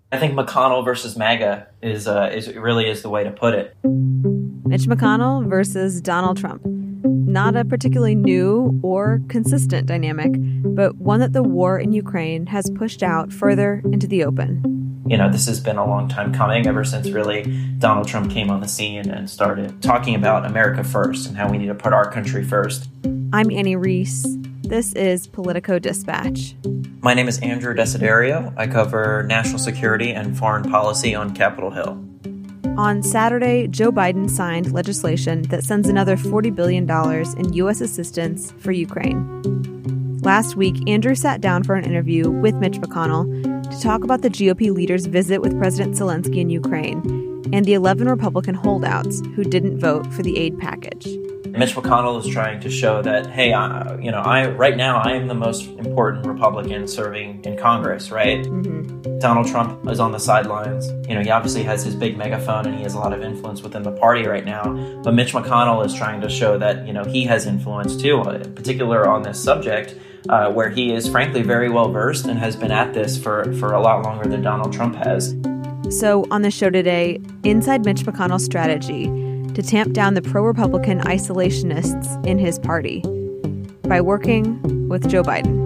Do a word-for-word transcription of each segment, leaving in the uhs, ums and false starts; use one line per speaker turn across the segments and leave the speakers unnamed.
I think McConnell versus MAGA is uh, is really is the way to put it.
Mitch McConnell versus Donald Trump. Not a particularly new or consistent dynamic, but one that the war in Ukraine has pushed out further into the open.
You know, this has been a long time coming, ever since really Donald Trump came on the scene and started talking about America first and how we need to put our country first.
I'm Annie Reese. This is Politico Dispatch.
My name is Andrew Desiderio. I cover national security and foreign policy on Capitol Hill.
On Saturday, Joe Biden signed legislation that sends another forty billion dollars in U S assistance for Ukraine. Last week, Andrew sat down for an interview with Mitch McConnell to talk about the G O P leader's visit with President Zelensky in Ukraine and the eleven Republican holdouts who didn't vote for the aid package.
Mitch McConnell is trying to show that, hey, uh, you know, I right now I am the most important Republican serving in Congress, right?
Mm-hmm.
Donald Trump is on the sidelines. You know, he obviously has his big megaphone and he has a lot of influence within the party right now. But Mitch McConnell is trying to show that, you know, he has influence too, in particular on this subject, uh, where he is frankly very well versed and has been at this for, for a lot longer than Donald Trump has.
So on the show today, inside Mitch McConnell's strategy to tamp down the pro-Republican isolationists in his party by working with Joe Biden.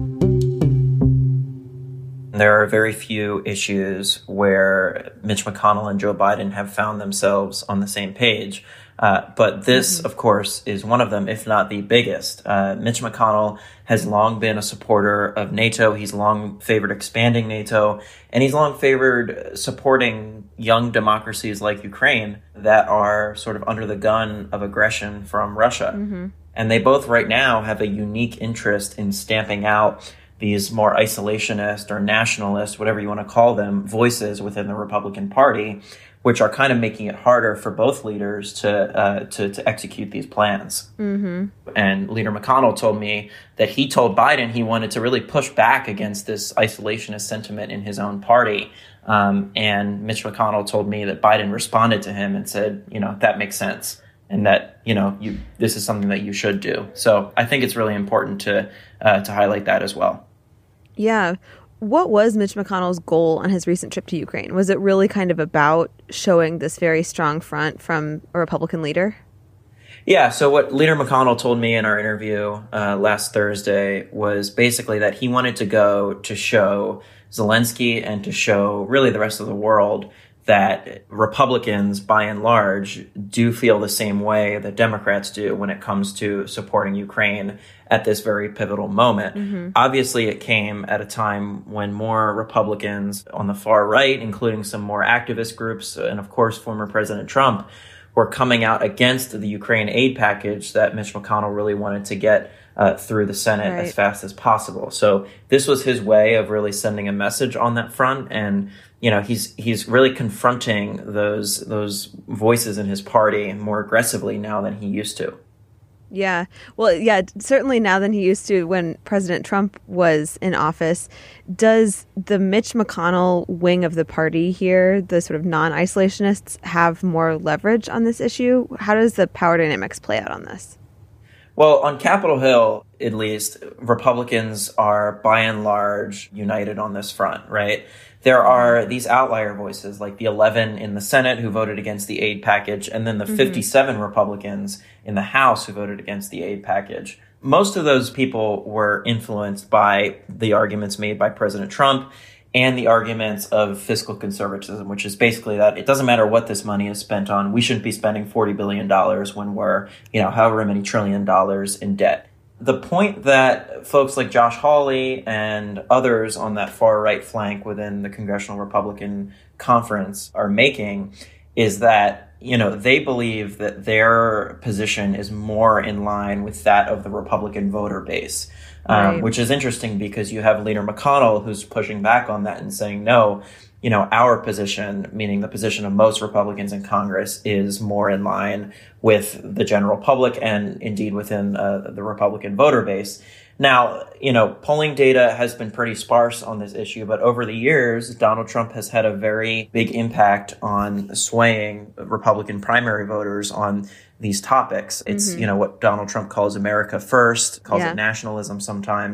There are very few issues where Mitch McConnell and Joe Biden have found themselves on the same page. Uh, but this, mm-hmm. of course, is one of them, if not the biggest. Uh, Mitch McConnell has long been a supporter of NATO. He's long favored expanding NATO, and he's long favored supporting young democracies like Ukraine that are sort of under the gun of aggression from Russia.
Mm-hmm.
And they both right now have a unique interest in stamping out these more isolationist or nationalist, whatever you want to call them, voices within the Republican Party, which are kind of making it harder for both leaders to uh, to, to execute these plans.
Mm-hmm.
And Leader McConnell told me that he told Biden he wanted to really push back against this isolationist sentiment in his own party. Um, and Mitch McConnell told me that Biden responded to him and said, you know, that makes sense. And that, you know, you this is something that you should do. So I think it's really important to uh, to highlight that as well.
Yeah. What was Mitch McConnell's goal on his recent trip to Ukraine? Was it really kind of about showing this very strong front from a Republican leader?
Yeah. So what Leader McConnell told me in our interview uh, last Thursday was basically that he wanted to go to show Zelensky and to show really the rest of the world that Republicans, by and large, do feel the same way that Democrats do when it comes to supporting Ukraine at this very pivotal moment.
Mm-hmm.
Obviously, it came at a time when more Republicans on the far right, including some more activist groups, and of course, former President Trump, were coming out against the Ukraine aid package that Mitch McConnell really wanted to get uh, through the Senate
right.
as fast as possible. So this was his way of really sending a message on that front. And you know, he's he's really confronting those those voices in his party more aggressively now than he used to.
Yeah. Well, yeah, certainly now than he used to when President Trump was in office. Does the Mitch McConnell wing of the party here, the sort of non-isolationists, have more leverage on this issue? How does the power dynamics play out on this?
Well, on Capitol Hill, at least, Republicans are by and large united on this front, right? There are these outlier voices like the eleven in the Senate who voted against the aid package, and then the mm-hmm. fifty-seven Republicans in the House who voted against the aid package. Most of those people were influenced by the arguments made by President Trump and the arguments of fiscal conservatism, which is basically that it doesn't matter what this money is spent on. We shouldn't be spending forty billion dollars when we're, you know, however many trillion dollars in debt. The point that folks like Josh Hawley and others on that far right flank within the Congressional Republican Conference are making is that, you know, they believe that their position is more in line with that of the Republican voter base, um,
right.
which is interesting because you have Leader McConnell who's pushing back on that and saying, no, you know, our position, meaning the position of most Republicans in Congress, is more in line with the general public and indeed within uh, the Republican voter base. Now, you know, polling data has been pretty sparse on this issue, but over the years, Donald Trump has had a very big impact on swaying Republican primary voters on these topics. It's, mm-hmm. you know, what Donald Trump calls America first, calls
yeah.
it nationalism sometimes.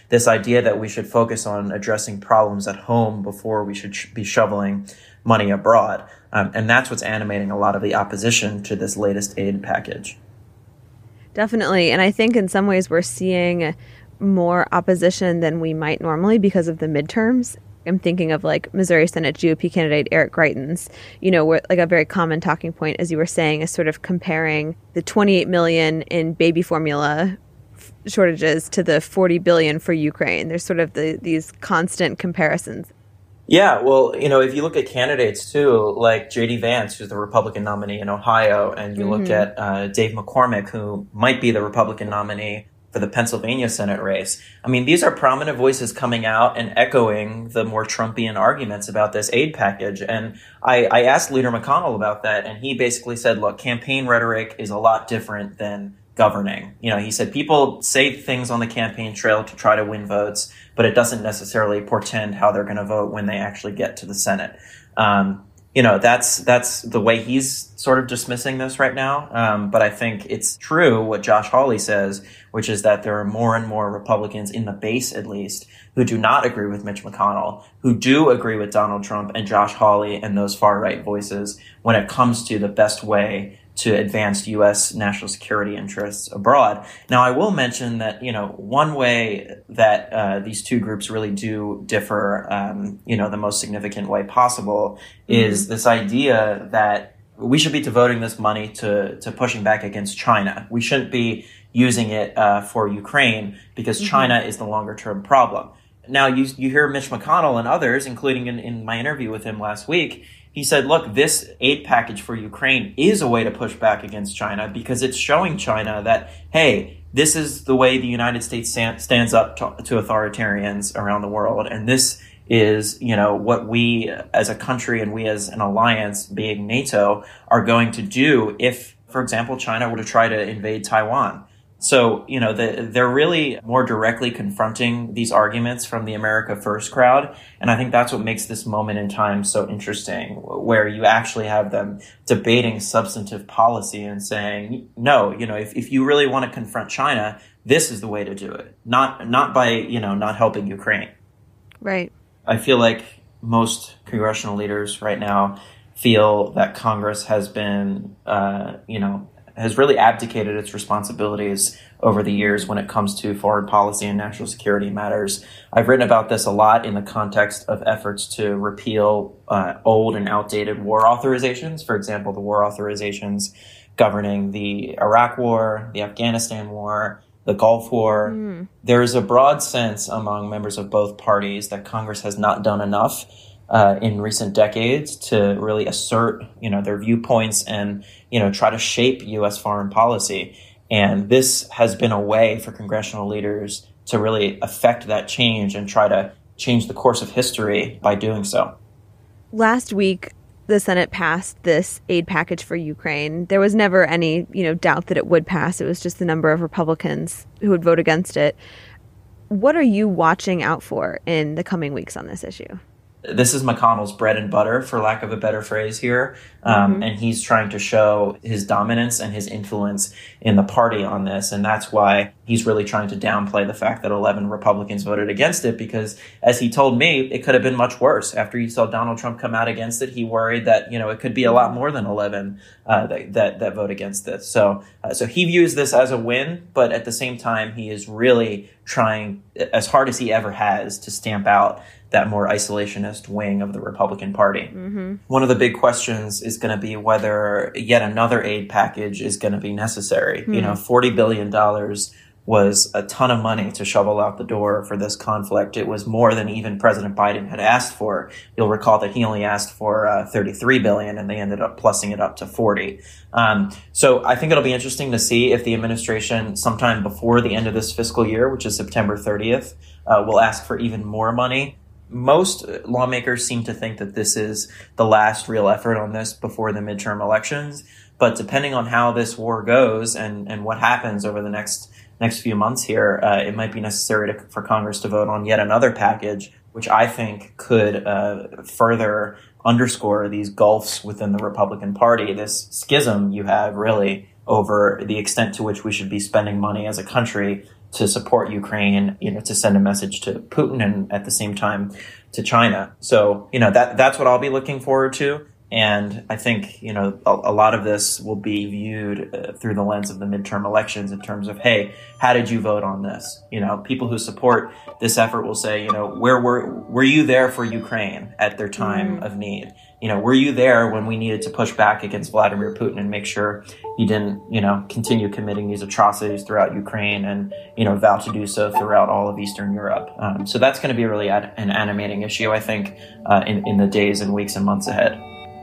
this idea that we should focus on addressing problems at home before we should sh- be shoveling money abroad. Um, and that's what's animating a lot of the opposition to this latest aid package.
Definitely. And I think in some ways we're seeing more opposition than we might normally because of the midterms. I'm thinking of like Missouri Senate G O P candidate Eric Greitens, you know, where like a very common talking point, as you were saying, is sort of comparing the twenty-eight million in baby formula f- shortages to the forty billion for Ukraine. There's sort of the, these constant comparisons.
Yeah, well, you know, if you look at candidates too, like J D Vance, who's the Republican nominee in Ohio, and you mm-hmm. look at uh, Dave McCormick, who might be the Republican nominee for the Pennsylvania Senate race. I mean, these are prominent voices coming out and echoing the more Trumpian arguments about this aid package. And I, I asked Leader McConnell about that, and he basically said, look, campaign rhetoric is a lot different than governing. You know, he said people say things on the campaign trail to try to win votes, but it doesn't necessarily portend how they're going to vote when they actually get to the Senate. Um, you know, that's that's the way he's sort of dismissing this right now. Um, but I think it's true what Josh Hawley says, which is that there are more and more Republicans in the base, at least, who do not agree with Mitch McConnell, who do agree with Donald Trump and Josh Hawley and those far-right voices when it comes to the best way to advance U S national security interests abroad. Now, I will mention that, you know, one way that uh, these two groups really do differ, um, you know, the most significant way possible is mm-hmm. this idea that we should be devoting this money to, to pushing back against China. We shouldn't be using it uh, for Ukraine because mm-hmm. China is the longer term problem. Now, you you hear Mitch McConnell and others, including in, in my interview with him last week, he said, look, this aid package for Ukraine is a way to push back against China because it's showing China that, hey, this is the way the United States stands up to, to authoritarians around the world. And this is, you know, what we as a country and we as an alliance, being NATO, are going to do if, for example, China were to try to invade Taiwan. So, you know, the, they're really more directly confronting these arguments from the America First crowd. And I think that's what makes this moment in time so interesting, where you actually have them debating substantive policy and saying, no, you know, if, if you really want to confront China, this is the way to do it, not not by, you know, not helping Ukraine.
Right.
I feel like most congressional leaders right now feel that Congress has been, uh, you know, has really abdicated its responsibilities over the years when it comes to foreign policy and national security matters. I've written about this a lot in the context of efforts to repeal uh, old and outdated war authorizations. For example, the war authorizations governing the Iraq War, the Afghanistan War, the Gulf War. Mm. There is a broad sense among members of both parties that Congress has not done enough Uh, in recent decades to really assert, you know, their viewpoints and, you know, try to shape U S foreign policy. And this has been a way for congressional leaders to really affect that change and try to change the course of history by doing so.
Last week, the Senate passed this aid package for Ukraine. There was never any, you know, doubt that it would pass. It was just the number of Republicans who would vote against it. What are you watching out for in the coming weeks on this issue?
This is McConnell's bread and butter, for lack of a better phrase here. Um, mm-hmm. And he's trying to show his dominance and his influence in the party on this. And that's why he's really trying to downplay the fact that eleven Republicans voted against it, because as he told me, it could have been much worse. After he saw Donald Trump come out against it, he worried that, you know, it could be a lot more than eleven uh, that, that, that vote against this. So, uh, so he views this as a win, but at the same time, he is really trying as hard as he ever has to stamp out that more isolationist wing of the Republican Party. Mm-hmm. One of the big questions is going to be whether yet another aid package is going to be necessary. Mm-hmm. You know, forty billion dollars was a ton of money to shovel out the door for this conflict. It was more than even President Biden had asked for. You'll recall that he only asked for uh, thirty-three billion dollars, and they ended up plussing it up to forty. Um, so I think it'll be interesting to see if the administration, sometime before the end of this fiscal year, which is September thirtieth, uh, will ask for even more money. Most lawmakers seem to think that this is the last real effort on this before the midterm elections. But depending on how this war goes and, and what happens over the next next few months here, uh, it might be necessary to, for Congress to vote on yet another package, which I think could uh, further underscore these gulfs within the Republican Party, this schism you have really over the extent to which we should be spending money as a country to support Ukraine, you know, to send a message to Putin and at the same time to China. So, you know, that that's what I'll be looking forward to. And I think, you know, a, a lot of this will be viewed uh, through the lens of the midterm elections in terms of, hey, how did you vote on this? You know, people who support this effort will say, you know, where were were you there for Ukraine at their time mm. of need? You know, were you there when we needed to push back against Vladimir Putin and make sure he didn't, you know, continue committing these atrocities throughout Ukraine and, you know, vow to do so throughout all of Eastern Europe? Um, so that's going to be really ad- an animating issue, I think, uh, in, in the days and weeks and months ahead.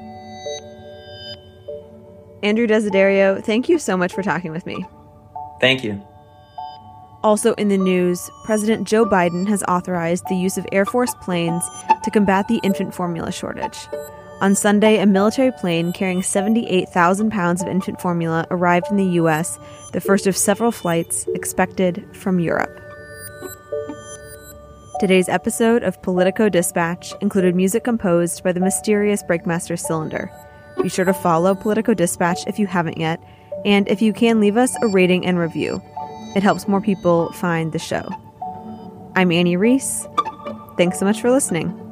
Andrew Desiderio, thank you so much for talking with me.
Thank you.
Also in the news, President Joe Biden has authorized the use of Air Force planes to combat the infant formula shortage. On Sunday, a military plane carrying seventy-eight thousand pounds of infant formula arrived in the U S, the first of several flights expected from Europe. Today's episode of Politico Dispatch included music composed by the mysterious Breakmaster Cylinder. Be sure to follow Politico Dispatch if you haven't yet, and if you can, leave us a rating and review. It helps more people find the show. I'm Annie Reese. Thanks so much for listening.